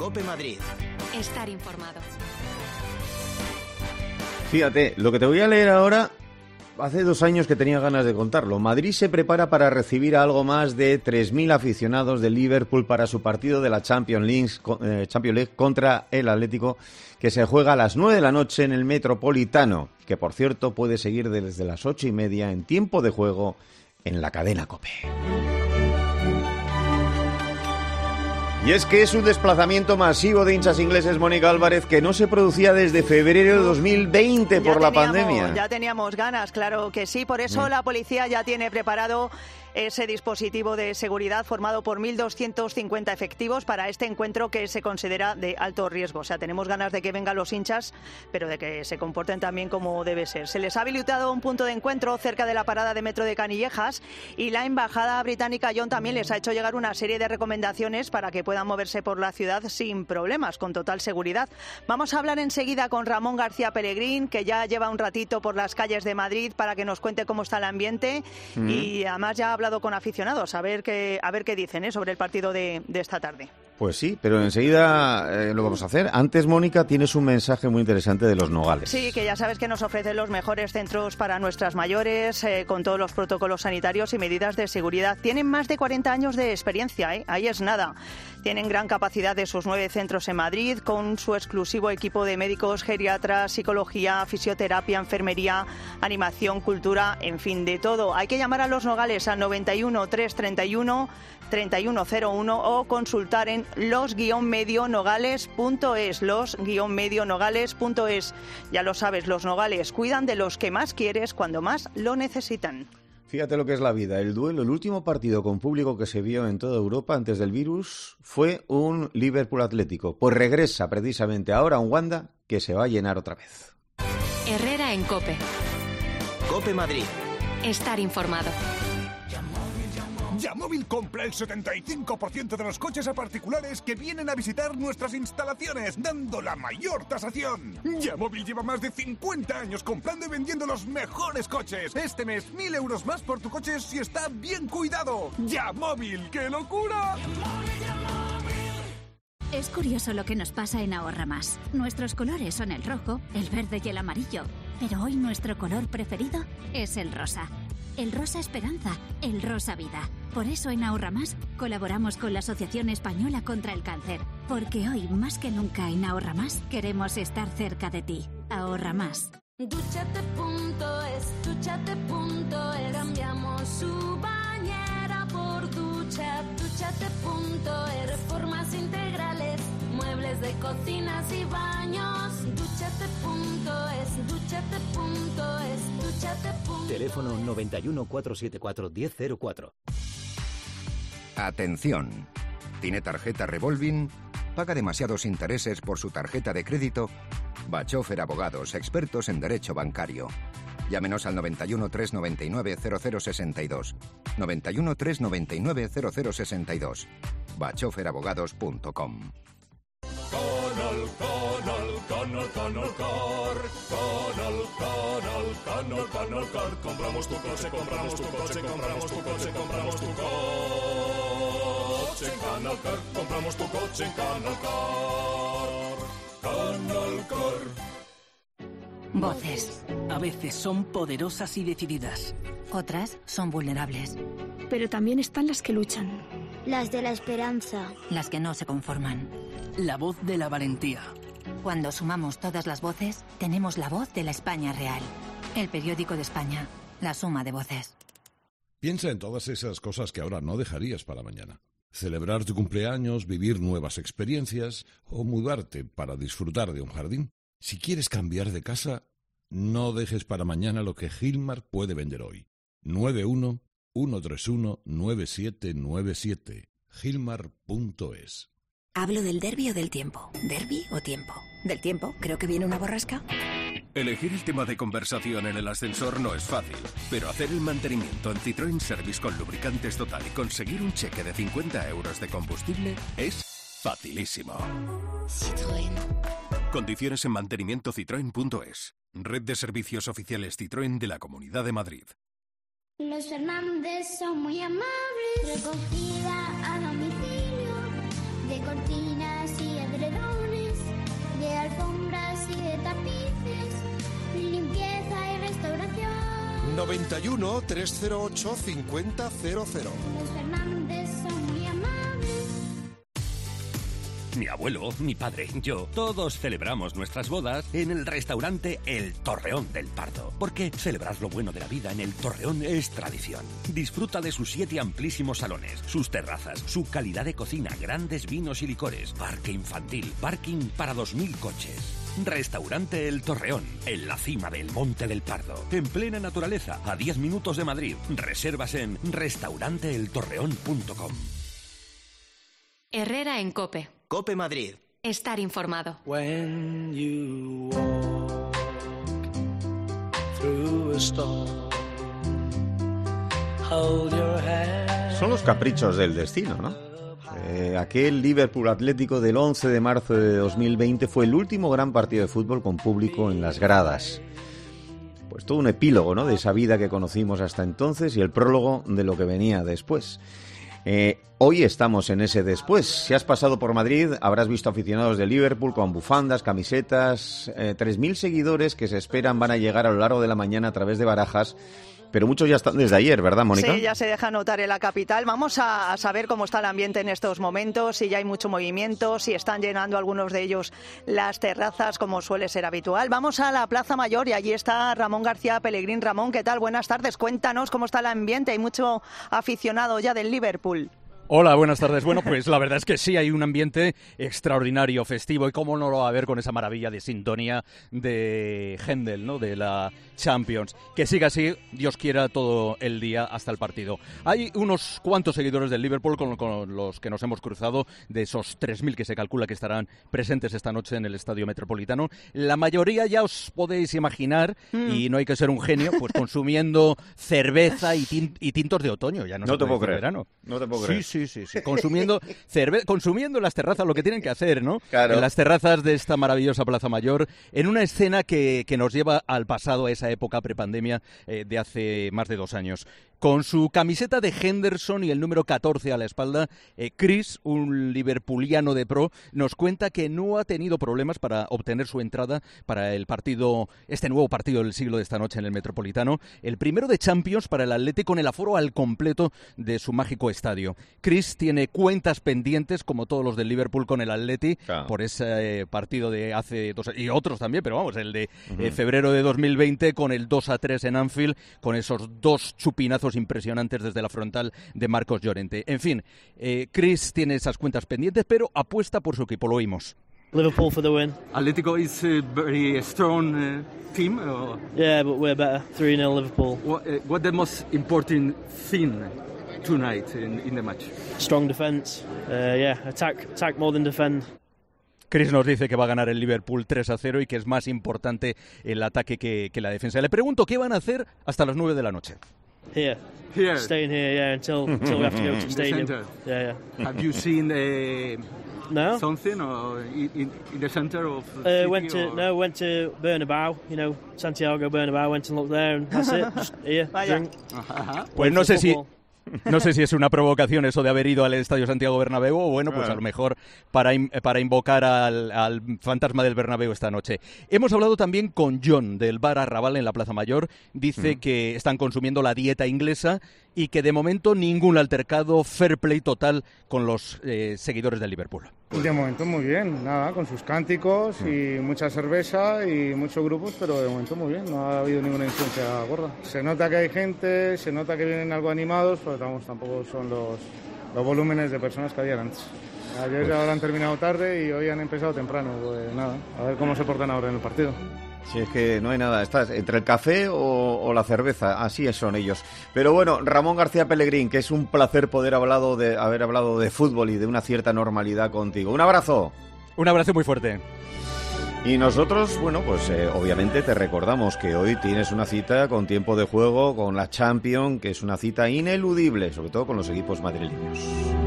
COPE Madrid. Estar informado. Fíjate, lo que te voy a leer ahora, hace 2 años que tenía ganas de contarlo. Madrid se prepara para recibir a algo más de 3.000 aficionados de Liverpool para su partido de la Champions League contra el Atlético, que se juega a las 9 de la noche en el Metropolitano, que por cierto puede seguir desde las 8:30 en tiempo de juego en la cadena COPE. Y es que es un desplazamiento masivo de hinchas ingleses, Mónica Álvarez, que no se producía desde febrero de 2020 por la pandemia. Ya teníamos ganas, claro que sí. Por eso la policía ya tiene preparado ese dispositivo de seguridad formado por 1.250 efectivos para este encuentro que se considera de alto riesgo. O sea, tenemos ganas de que vengan los hinchas, pero de que se comporten también como debe ser. Se les ha habilitado un punto de encuentro cerca de la parada de metro de Canillejas y la embajada británica, John, también les ha hecho llegar una serie de recomendaciones para que puedan moverse por la ciudad sin problemas, con total seguridad. Vamos a hablar enseguida con Ramón García Pelegrín, que ya lleva un ratito por las calles de Madrid para que nos cuente cómo está el ambiente y además ya ha hablado con aficionados, a ver qué dicen sobre el partido de esta tarde. Pues sí, pero enseguida lo vamos a hacer. Antes, Mónica, tienes un mensaje muy interesante de Los Nogales. Sí, que ya sabes que nos ofrecen los mejores centros para nuestras mayores, con todos los protocolos sanitarios y medidas de seguridad. Tienen más de 40 años de experiencia, ahí es nada. Tienen gran capacidad de sus 9 centros en Madrid, con su exclusivo equipo de médicos, geriatras, psicología, fisioterapia, enfermería, animación, cultura, en fin, de todo. Hay que llamar a Los Nogales al 91 331 3101 o consultar en los-medionogales.es, los-medionogales.es. Ya lo sabes, Los Nogales cuidan de los que más quieres cuando más lo necesitan. Fíjate lo que es la vida. El último partido con público que se vio en toda Europa antes del virus fue un Liverpool Atlético. Pues regresa precisamente ahora un Wanda que se va a llenar otra vez. Herrera en COPE. COPE Madrid. Estar informado. Yamóvil compra el 75% de los coches a particulares que vienen a visitar nuestras instalaciones, dando la mayor tasación. Yamóvil lleva más de 50 años comprando y vendiendo los mejores coches. Este mes, 1.000 euros más por tu coche si está bien cuidado. Yamóvil, ¡qué locura! Es curioso lo que nos pasa en Ahorra Más. Nuestros colores son el rojo, el verde y el amarillo. Pero hoy nuestro color preferido es el rosa. El rosa esperanza, el rosa vida. Por eso en Ahorra Más colaboramos con la Asociación Española contra el Cáncer. Porque hoy, más que nunca en Ahorra Más, queremos estar cerca de ti. Ahorra Más. Dúchate.es, dúchate.es. Cambiamos su bañera por ducha. Dúchate.es, reformas integrales, muebles de cocinas y baños. Dúchate.es, dúchate.es, dúchate.es. Teléfono 91 474 1004. Atención. ¿Tiene tarjeta Revolving? ¿Paga demasiados intereses por su tarjeta de crédito? Bachofer Abogados, expertos en derecho bancario. Llámenos al 91 399 0062. 91 399 0062. bachoferabogados.com. Canal, compramos tu coche, compramos tu coche, compramos tu coche, compramos tu coche en Canal Car, compramos tu coche en Canal Car. Canal Car. Voces. A veces son poderosas y decididas. Otras son vulnerables. Pero también están las que luchan. Las de la esperanza. Las que no se conforman. La voz de la valentía. Cuando sumamos todas las voces, tenemos la voz de la España real. El periódico de España. La suma de voces. Piensa en todas esas cosas que ahora no dejarías para mañana. Celebrar tu cumpleaños, vivir nuevas experiencias o mudarte para disfrutar de un jardín. Si quieres cambiar de casa, no dejes para mañana lo que Gilmar puede vender hoy. 91 131 9797. Gilmar.es. ¿Hablo del derbi o del tiempo? ¿Derbi o tiempo? ¿Del tiempo? Creo que viene una borrasca. Elegir el tema de conversación en el ascensor no es fácil, pero hacer el mantenimiento en Citroën Service con lubricantes Total y conseguir un cheque de 50 euros de combustible es facilísimo. Citroën. Condiciones en mantenimientocitroen.es. Red de servicios oficiales Citroën de la Comunidad de Madrid. Los Fernández son muy amables. Recogida a domicilio. De de cortinas y edredones, de alfombras y de tapices, limpieza y restauración. 91 308 5000. Los Fernández son muy amables. Mi abuelo, mi padre, yo, todos celebramos nuestras bodas en el restaurante El Torreón del Pardo. Porque celebrar lo bueno de la vida en El Torreón es tradición. Disfruta de sus 7 amplísimos salones, sus terrazas, su calidad de cocina, grandes vinos y licores, parque infantil, parking para 2000 coches. Restaurante El Torreón, en la cima del Monte del Pardo, en plena naturaleza, a 10 minutos de Madrid. Reservas en restauranteeltorreón.com. Herrera en COPE. COPE Madrid. Estar informado. When you walk through a storm, hold your hand. Son los caprichos del destino, ¿no? Aquel Liverpool Atlético del 11 de marzo de 2020 fue el último gran partido de fútbol con público en las gradas. Pues todo un epílogo, ¿no?, de esa vida que conocimos hasta entonces y el prólogo de lo que venía después. Hoy estamos en ese después. Si has pasado por Madrid, habrás visto aficionados de Liverpool con bufandas, camisetas, 3.000 seguidores que se esperan van a llegar a lo largo de la mañana a través de Barajas. Pero muchos ya están desde ayer, ¿verdad, Mónica? Sí, ya se deja notar en la capital. Vamos a saber cómo está el ambiente en estos momentos, si ya hay mucho movimiento, si están llenando algunos de ellos las terrazas, como suele ser habitual. Vamos a la Plaza Mayor y allí está Ramón García Pellegrín. Ramón, ¿qué tal? Buenas tardes. Cuéntanos cómo está el ambiente. Hay mucho aficionado ya del Liverpool. Hola, buenas tardes. Bueno, pues la verdad es que sí, hay un ambiente extraordinario, festivo, y cómo no lo va a haber con esa maravilla de sintonía de Händel, ¿no?, de la Champions. Que siga así, Dios quiera, todo el día hasta el partido. Hay unos cuantos seguidores del Liverpool con los que nos hemos cruzado, de esos 3.000 que se calcula que estarán presentes esta noche en el Estadio Metropolitano. La mayoría ya os podéis imaginar, y no hay que ser un genio, pues consumiendo cerveza y tintos de otoño. Ya no te puedo creer. Verano. No te puedo creer. Sí. Consumiendo en las terrazas, lo que tienen que hacer, ¿no? Claro. En las terrazas de esta maravillosa Plaza Mayor, en una escena que nos lleva al pasado, a esa época prepandemia de hace más de 2 años. Con su camiseta de Henderson y el número 14 a la espalda, Chris, un liverpuliano de pro, nos cuenta que no ha tenido problemas para obtener su entrada para el partido, este nuevo partido del siglo de esta noche en el Metropolitano, el primero de Champions para el Atleti, con el aforo al completo de su mágico estadio. Chris tiene cuentas pendientes, como todos los del Liverpool, con el Atleti, por ese partido de hace 2 años, y otros también, pero vamos, el de febrero de 2020, con el 2-3 en Anfield, con esos 2 chupinazos impresionantes desde la frontal de Marcos Llorente. En fin, Chris tiene esas cuentas pendientes, pero apuesta por su equipo, lo oímos. Liverpool for the win. Atletico is a very strong team. Yeah, but we're better. 3-0 Liverpool. What the most important thing tonight in the match? Strong defence. Attack more than defend. Chris nos dice que va a ganar el Liverpool 3-0 y que es más importante el ataque que la defensa. Le pregunto qué van a hacer hasta las 9 de la noche. Here. Staying here, until we have to go to the stadium. Yeah. Have you seen no? Something or in the center of went to Bernabeu, Santiago Bernabeu, went and looked there, and that's it. Just here, drink. Pues no sé si es una provocación eso de haber ido al Estadio Santiago Bernabéu, o bueno, pues a lo mejor para invocar al fantasma del Bernabéu esta noche. Hemos hablado también con John del bar Arrabal en la Plaza Mayor. Dice que están consumiendo la dieta inglesa y que de momento ningún altercado, fair play total con los seguidores del Liverpool. De momento muy bien, nada, con sus cánticos y mucha cerveza y muchos grupos, pero de momento muy bien, no ha habido ninguna influencia gorda. Se nota que hay gente, se nota que vienen algo animados, pero tampoco son los volúmenes de personas que habían antes. Ayer ya habrán terminado tarde y hoy han empezado temprano, pues nada, a ver cómo se portan ahora en el partido. Si es que no hay nada, estás entre el café o la cerveza, así son ellos. Pero bueno, Ramón García Pellegrín, que es un placer poder haber hablado de fútbol y de una cierta normalidad contigo. Un abrazo. Un abrazo muy fuerte. Y nosotros, bueno, pues obviamente te recordamos que hoy tienes una cita con tiempo de juego, con la Champions, que es una cita ineludible, sobre todo con los equipos madrileños.